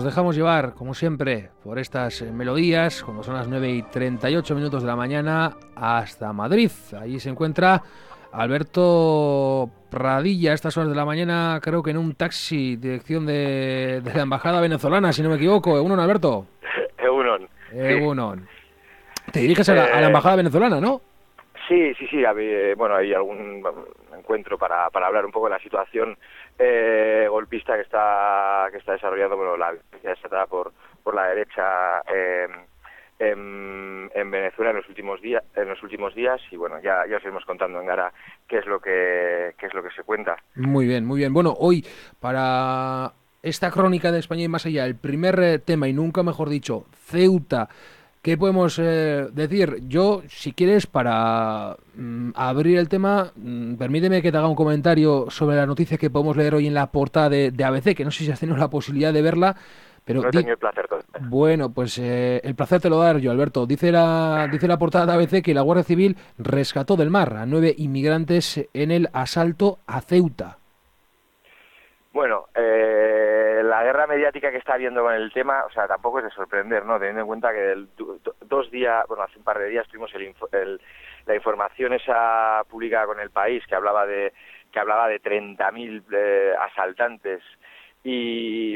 dejamos llevar, como siempre, por estas melodías, cuando son las 9:38 de la mañana, hasta Madrid. Allí se encuentra Alberto Pradilla, a estas horas de la mañana, creo que en un taxi, dirección de la embajada venezolana, si no me equivoco. Egunon, Alberto. Egunon. Egunon. Sí. Te diriges a la embajada venezolana, ¿no? Sí. Bueno, hay algún encuentro para hablar un poco de la situación golpista que está desarrollando, bueno, la violencia desatada por la derecha en Venezuela en los últimos días, y bueno, ya os iremos contando en Gara qué es lo que se cuenta. Muy bien. Bueno, hoy para esta crónica de España y más allá, el primer tema, y nunca mejor dicho, Ceuta. ¿Qué podemos decir? Yo, si quieres, para abrir el tema, permíteme que te haga un comentario sobre la noticia que podemos leer hoy en la portada de ABC, que no sé si has tenido la posibilidad de verla, pero... No he tenido el placer todavía. Bueno, pues el placer te lo voy a dar yo, Alberto. Dice la portada de ABC que la Guardia Civil rescató del mar a 9 inmigrantes en el asalto a Ceuta. Bueno, la guerra mediática que está habiendo con el tema, o sea, tampoco es de sorprender, ¿no? Teniendo en cuenta que hace un par de días tuvimos la información esa publicada con El País que hablaba de 30.000 asaltantes y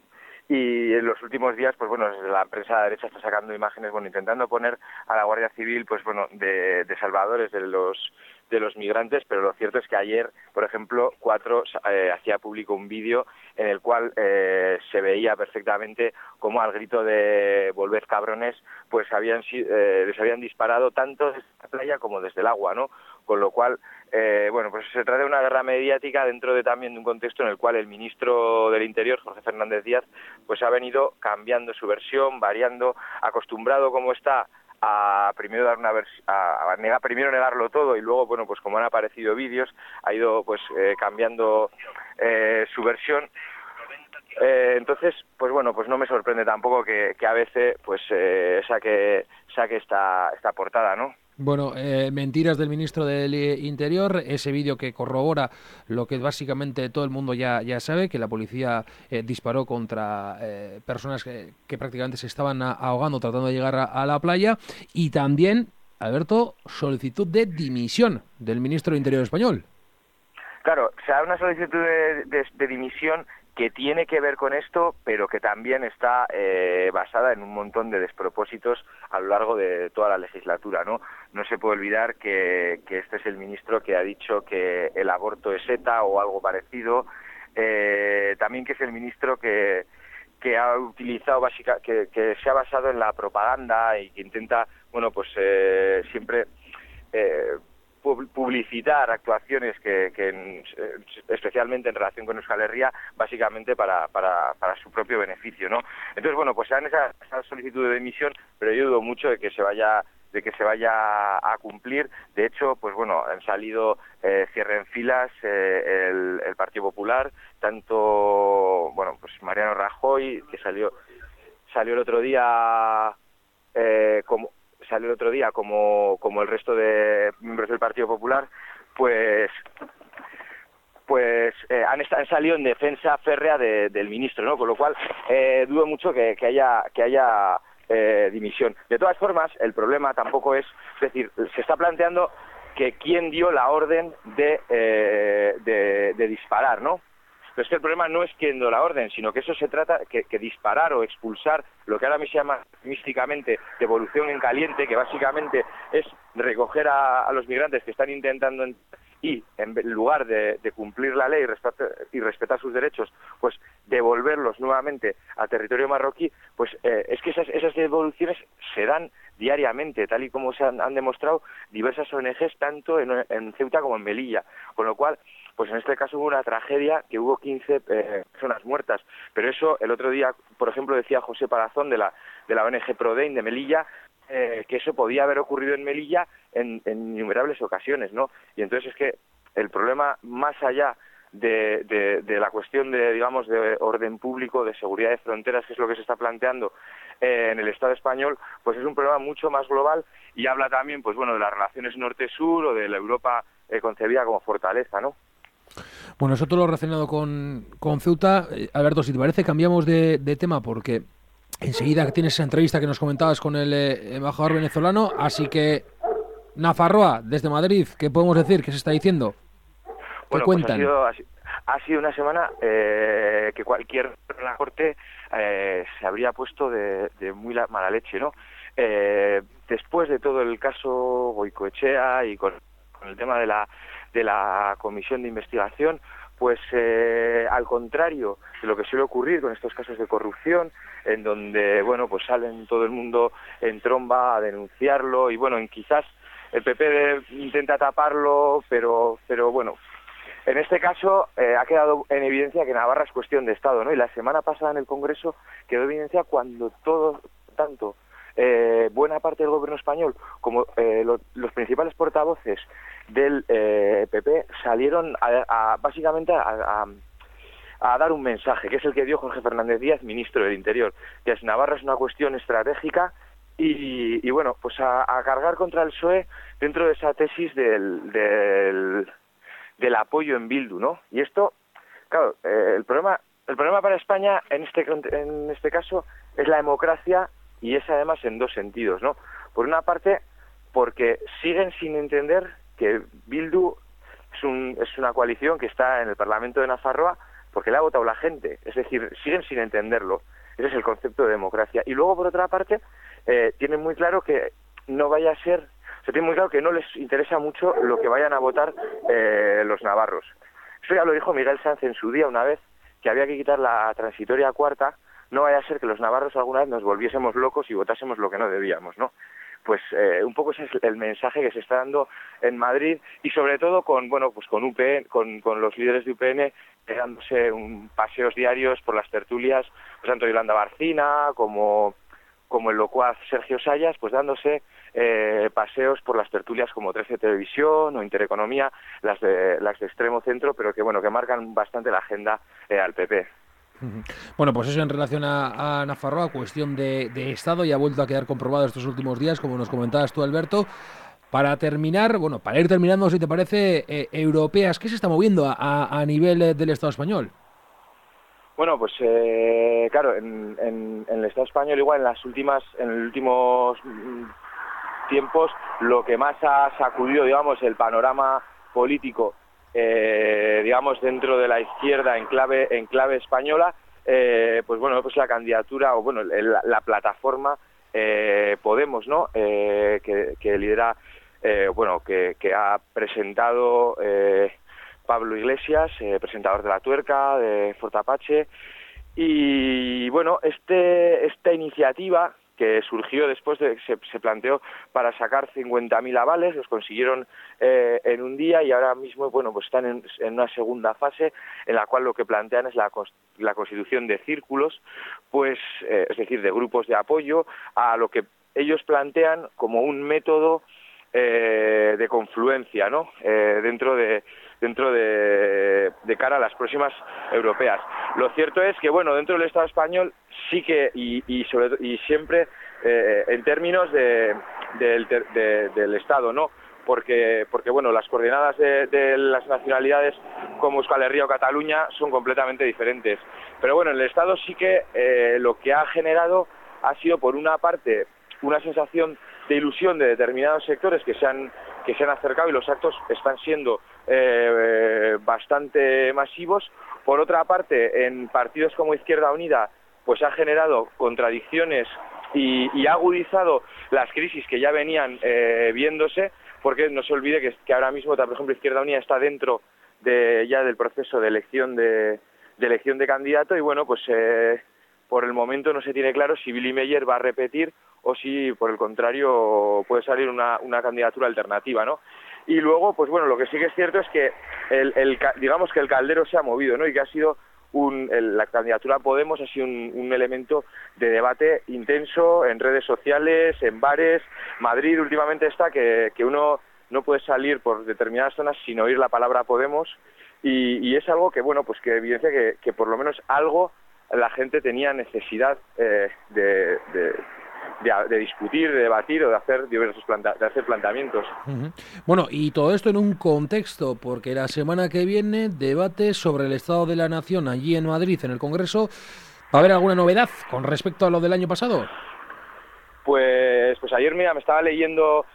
en los últimos días, pues bueno, la prensa de derecha está sacando imágenes, bueno, intentando poner a la Guardia Civil, pues bueno, de salvadores de los migrantes, pero lo cierto es que ayer, por ejemplo, Cuatro hacía público un vídeo en el cual se veía perfectamente cómo al grito de "volved cabrones", pues les habían disparado tanto desde la playa como desde el agua, ¿no? Con lo cual, bueno, pues se trata de una guerra mediática dentro también de un contexto en el cual el ministro del Interior, Jorge Fernández Díaz, pues ha venido cambiando su versión, variando, acostumbrado como está a primero primero negarlo todo y luego, bueno, pues como han aparecido vídeos, ha ido pues cambiando su versión. Entonces, pues bueno, pues no me sorprende tampoco que ABC pues saque esta portada, ¿no? Bueno, mentiras del ministro del Interior, ese vídeo que corrobora lo que básicamente todo el mundo ya sabe, que la policía disparó contra personas que prácticamente se estaban ahogando tratando de llegar a la playa, y también, Alberto, solicitud de dimisión del ministro del Interior español. Claro, se da una solicitud de dimisión que tiene que ver con esto, pero que también está basada en un montón de despropósitos a lo largo de toda la legislatura, ¿no? No se puede olvidar que este es el ministro que ha dicho que el aborto es ETA o algo parecido, también que es el ministro que ha utilizado que se ha basado en la propaganda y que intenta, bueno, pues siempre publicitar actuaciones que especialmente en relación con Euskal Herria, básicamente para su propio beneficio, ¿no? Entonces, bueno, pues se dan esa solicitud de dimisión, pero yo dudo mucho de que se vaya a cumplir. De hecho, pues bueno, han salido cierre en filas el Partido Popular, tanto, bueno, pues Mariano Rajoy, que salió el otro día como el resto de miembros del Partido Popular, pues han salido en defensa férrea del ministro, ¿no? Con lo cual dudo mucho que haya dimisión. De todas formas, el problema tampoco es decir, se está planteando que quién dio la orden de disparar, ¿no? Pero es que el problema no es quién dio la orden, sino que eso se trata que disparar o expulsar lo que ahora mismo se llama místicamente devolución en caliente, que básicamente es recoger a los migrantes que están intentando y en lugar de cumplir la ley y respetar sus derechos, pues devolverlos nuevamente a territorio marroquí, pues es que esas devoluciones se dan diariamente, tal y como se han demostrado diversas ONGs, tanto en Ceuta como en Melilla, con lo cual, pues en este caso hubo una tragedia que hubo 15 personas muertas, pero eso el otro día, por ejemplo, decía José Palazón de la ONG Prodein de Melilla, que eso podía haber ocurrido en Melilla en innumerables ocasiones, ¿no? Y entonces es que el problema, más allá de la cuestión de orden público, de seguridad de fronteras, que es lo que se está planteando en el Estado español, pues es un problema mucho más global y habla también, pues bueno, de las relaciones norte-sur o de la Europa concebida como fortaleza, ¿no? Bueno, eso todo lo relacionado con Ceuta. Alberto, si te parece, cambiamos de tema porque enseguida tienes esa entrevista que nos comentabas con el embajador venezolano, así que Nafarroa, desde Madrid, ¿qué podemos decir? ¿Qué se está diciendo? ¿Qué Bueno, pues cuentan? ha sido una semana que cualquier en la corte se habría puesto de muy mala leche, ¿no? Después de todo el caso Goicoechea y con el tema de la comisión de investigación, pues al contrario de lo que suele ocurrir con estos casos de corrupción, en donde, bueno, pues salen todo el mundo en tromba a denunciarlo y, bueno, quizás el PP intenta taparlo, pero bueno, en este caso ha quedado en evidencia que Navarra es cuestión de Estado, ¿no? Y la semana pasada en el Congreso quedó en evidencia cuando tanto buena parte del gobierno español como los principales portavoces del PP salieron básicamente a dar un mensaje, que es el que dio Jorge Fernández Díaz, ministro del Interior, que es Navarra es una cuestión estratégica y bueno, pues a cargar contra el PSOE dentro de esa tesis del apoyo en Bildu, ¿no? Y esto, claro, el problema para España en este caso es la democracia y es además en dos sentidos, ¿no? Por una parte, porque siguen sin entender que Bildu es una coalición que está en el Parlamento de Nafarroa porque le ha votado la gente, es decir, siguen sin entenderlo. Ese es el concepto de democracia. Y luego, por otra parte, tienen muy claro que no vaya a ser, o sea, tienen muy claro que no les interesa mucho lo que vayan a votar los navarros. Eso ya lo dijo Miguel Sanz en su día una vez, que había que quitar la transitoria cuarta, no vaya a ser que los navarros alguna vez nos volviésemos locos y votásemos lo que no debíamos, ¿no? Pues un poco ese es el mensaje que se está dando en Madrid y sobre todo con UPN, con los líderes de UPN dándose paseos diarios por las tertulias, pues tanto Yolanda Barcina como el locuaz Sergio Sayas, pues dándose paseos por las tertulias como 13 Televisión o Intereconomía, las de extremo centro, pero que bueno, que marcan bastante la agenda al PP. Bueno, pues eso en relación a Nafarroa, cuestión de Estado, y ha vuelto a quedar comprobado estos últimos días, como nos comentabas tú, Alberto. Para terminar, bueno, para ir terminando, si te parece, europeas, ¿qué se está moviendo a nivel del Estado español? Bueno, pues claro, en el Estado español igual en los últimos tiempos, lo que más ha sacudido, digamos, el panorama político, digamos, dentro de la izquierda en clave española, pues bueno, pues la candidatura, o bueno, la plataforma Podemos, ¿no? Que lidera, que ha presentado Pablo Iglesias, presentador de La Tuerca, de Fortapache, y bueno, esta iniciativa que surgió después de que se planteó para sacar 50.000 avales, los consiguieron en un día y ahora mismo, bueno, pues están en una segunda fase en la cual lo que plantean es la constitución de círculos, pues es decir, de grupos de apoyo a lo que ellos plantean como un método de confluencia, ¿no? Dentro de cara a las próximas europeas. Lo cierto es que, bueno, dentro del Estado español sí que, y siempre en términos del Estado, ¿no? Porque bueno, las coordenadas de las nacionalidades como Euskal Herria o Cataluña son completamente diferentes. Pero bueno, en el Estado sí que lo que ha generado ha sido, por una parte, una sensación de ilusión de determinados sectores que se han acercado y los actos están siendo bastante masivos. Por otra parte, en partidos como Izquierda Unida, pues ha generado contradicciones y ha agudizado las crisis que ya venían viéndose, porque no se olvide que ahora mismo, por ejemplo, Izquierda Unida está dentro ya del proceso de elección de candidato y bueno, pues por el momento no se tiene claro si Billy Meyer va a repetir o si, por el contrario, puede salir una candidatura alternativa, ¿no? Y luego, pues bueno, lo que sí que es cierto es que digamos que el caldero se ha movido, ¿no? Y que ha sido la candidatura Podemos ha sido un elemento de debate intenso en redes sociales, en bares. Madrid últimamente está que uno no puede salir por determinadas zonas sin oír la palabra Podemos y es algo que, bueno, pues que evidencia que por lo menos algo la gente tenía necesidad de de discutir, de debatir o de hacer diversos planteamientos. Bueno, y todo esto en un contexto, porque la semana que viene debate sobre el Estado de la Nación allí en Madrid, en el Congreso. ¿Va a haber alguna novedad con respecto a lo del año pasado? Pues ayer, mira, me estaba leyendo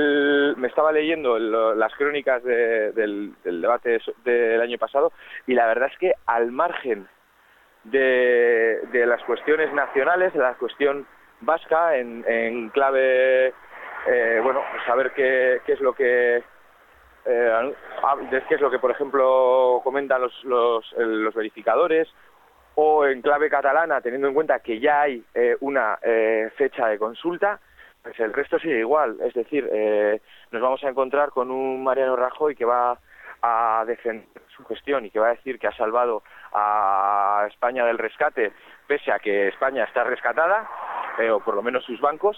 las crónicas del debate del año pasado, y la verdad es que al margen de las cuestiones nacionales, de la cuestión vasca, en clave, saber qué es lo que por ejemplo comentan los verificadores, o en clave catalana, teniendo en cuenta que ya hay una fecha de consulta, pues el resto sigue igual. Es decir, nos vamos a encontrar con un Mariano Rajoy que va a defender su gestión y que va a decir que ha salvado a España del rescate, pese a que España está rescatada, o por lo menos sus bancos,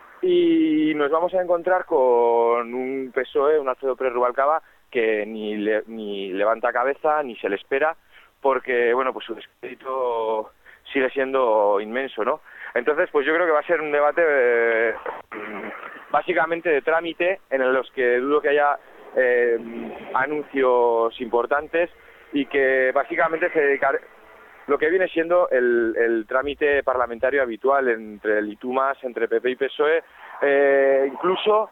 y nos vamos a encontrar con un PSOE, un Alfredo Pérez Rubalcaba, que ni levanta cabeza ni se le espera, porque pues su descrédito sigue siendo inmenso, ¿no? Entonces, pues yo creo que va a ser un debate básicamente de trámite, en los que dudo que haya anuncios importantes, y que básicamente se dedicará lo que viene siendo el trámite parlamentario habitual entre el y tú más, entre PP y PSOE, incluso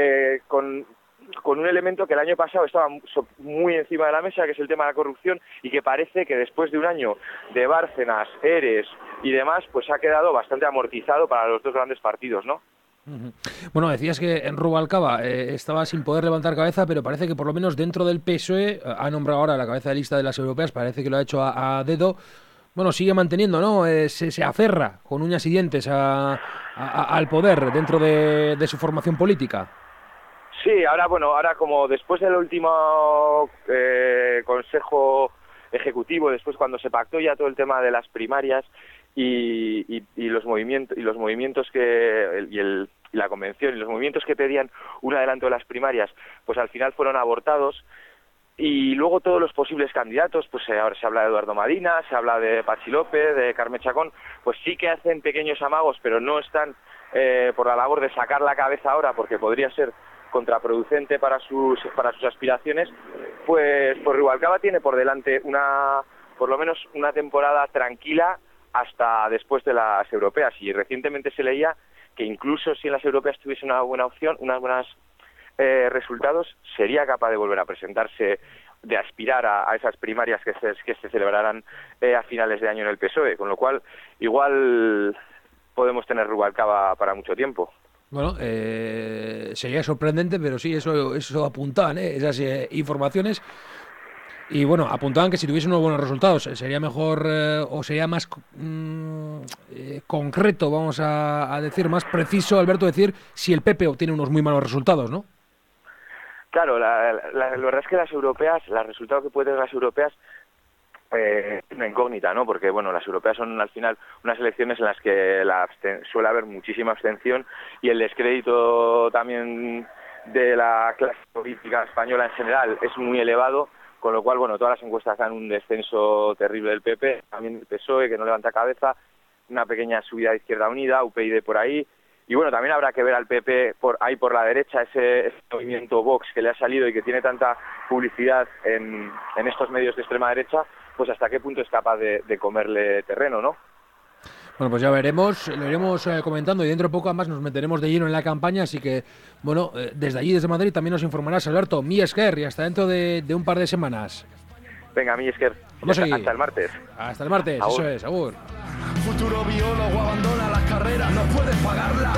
con un elemento que el año pasado estaba muy encima de la mesa, que es el tema de la corrupción, y que parece que después de un año de Bárcenas, ERES y demás, pues ha quedado bastante amortizado para los dos grandes partidos, ¿no? Bueno, decías que en Rubalcaba estaba sin poder levantar cabeza, pero parece que por lo menos dentro del PSOE ha nombrado ahora la cabeza de lista de las europeas, parece que lo ha hecho a dedo. Bueno, sigue manteniendo, ¿no? Se aferra con uñas y dientes al poder dentro de su formación política. Sí, ahora como después del último Consejo Ejecutivo, después cuando se pactó ya todo el tema de las primarias y los movimientos y la convención y los movimientos que pedían un adelanto de las primarias, pues al final fueron abortados. Y luego todos los posibles candidatos, pues ahora se habla de Eduardo Madina, se habla de Patxi López, de Carme Chacón, pues sí que hacen pequeños amagos, pero no están por la labor de sacar la cabeza ahora, porque podría ser contraproducente para sus aspiraciones. Pues Rubalcaba tiene por delante por lo menos una temporada tranquila hasta después de las europeas, y recientemente se leía que incluso si en las europeas tuviese una buena opción, unas buenas resultados, sería capaz de volver a presentarse, de aspirar a esas primarias que se celebrarán a finales de año en el PSOE, con lo cual igual podemos tener Rubalcaba para mucho tiempo. Bueno, sería sorprendente, pero sí, eso apuntaban, esas informaciones. Y bueno, apuntaban que si tuviese unos buenos resultados sería mejor o sería más concreto, vamos a decir, más preciso, Alberto, decir si el PP obtiene unos muy malos resultados, ¿no? Claro, la verdad es que las europeas, los resultados que pueden tener las europeas, una incógnita, ¿no? Porque las europeas son al final unas elecciones en las que suele haber muchísima abstención, y el descrédito también de la clase política española en general es muy elevado, con lo cual, todas las encuestas dan un descenso terrible del PP, también el PSOE, que no levanta cabeza, una pequeña subida de Izquierda Unida, UPyD por ahí, y también habrá que ver al PP por la derecha, ese movimiento Vox que le ha salido y que tiene tanta publicidad en estos medios de extrema derecha, pues hasta qué punto es capaz de comerle terreno, ¿no? Bueno, pues ya veremos, lo iremos comentando, y dentro de poco además nos meteremos de lleno en la campaña, así que, desde allí, desde Madrid, también nos informarás, Alberto. Mi esker, y hasta dentro de un par de semanas. Venga, mi esker. Hasta el martes. Hasta el martes, Agur. Eso es, agur. Futuro biólogo abandona las carreras, no puedes pagarla.